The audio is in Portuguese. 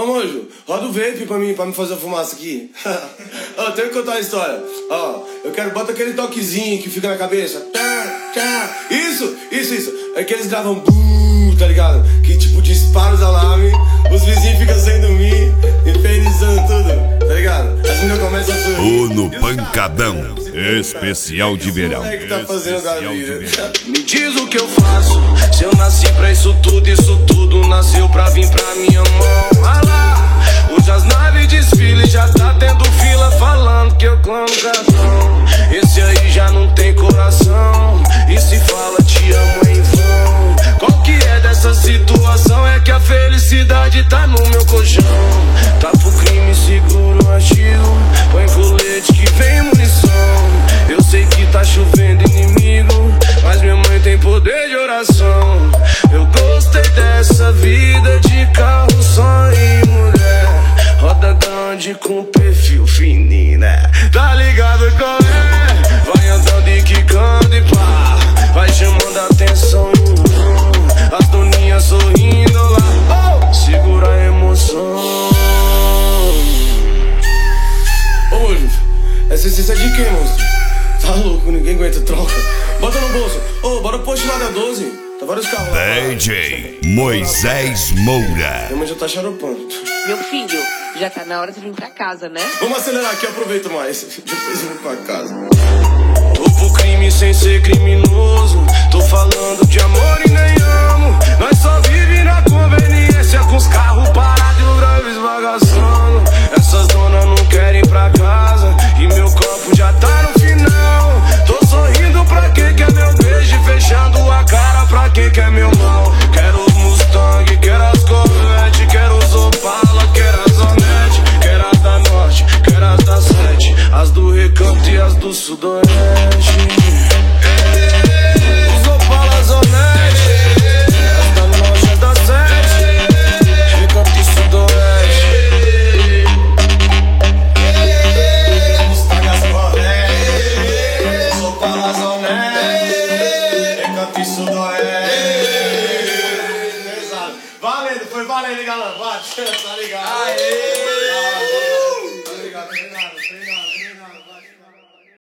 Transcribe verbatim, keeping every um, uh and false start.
Ô, Mojo, roda o vape pra mim, pra me fazer a fumaça aqui. Ó, tenho que contar uma história. Ó, eu quero, bota aquele toquezinho que fica na cabeça. Tá, tá. Isso, isso, isso. É que eles gravam buuu, tá ligado? Que tipo, dispara os alarmes, os vizinhos ficam sem dormir, infernizando tudo, tá ligado? As meninas começam a sorrir. Ou no Pancadão, especial de verão. O que tá fazendo da vida? Me diz o que eu faço, se eu nasci pra isso tudo, isso tudo nasceu pra vir pra minha mão. Ah lá, hoje as naves desfilam, já tá tendo fila falando que eu clamo cartão. Esse aí já não tem coração, e se fala te amo em vão. Qual que é dessa situação? É que a felicidade tá no meu colchão. Tá pro crime, seguro, artigo, põe colete que vem munição. Eu sei que tá chovendo inimigo, mas minha mãe tem poder de oração. Eu gostei dessa vida de carro, só e mulher. Roda grande com perfil fininho, né? Tá ligado qual é? Vai andando e quicando e pá, vai chamando a atenção. As doninhas sorrindo lá, oh, segura a emoção. Ô, Mojo, essa essência é de quem, monstro? Tá louco, ninguém aguenta, troca. Bota no bolso. Ô, oh, bora post lá da doze. Tá vários carros lá. D J Moisés Moura. Minha mãe já tá xaropando. Meu filho, já tá na hora de vir pra casa, né? Vamos acelerar aqui, aproveito mais. Depois eu vou pra casa. Tô pro crime sem ser criminoso, tô falando de amor e nem amo. Nós só vive na conveniência, com os carros parados e o drive esbagaçando. Essas donas não querem ir pra casa, e meu copo já tá no final. Tô sorrindo pra quem quer meu beijo, fechando a cara pra quem quer meu mal. Quero os Mustang, quero as Corvette, quero os Opala, quero as Hornet, quero as da Norte, quero as da Sete, as do Recanto e as do Sudoeste. Os Opala, as Hornet, as da Norte, as da Sete, Recanto e Sudoeste. Mustang, as Hornet, os Opala, as Hornet, Recanto e Sudoeste. Valendo, foi valendo, galera. Bate, tá ligado? Aê!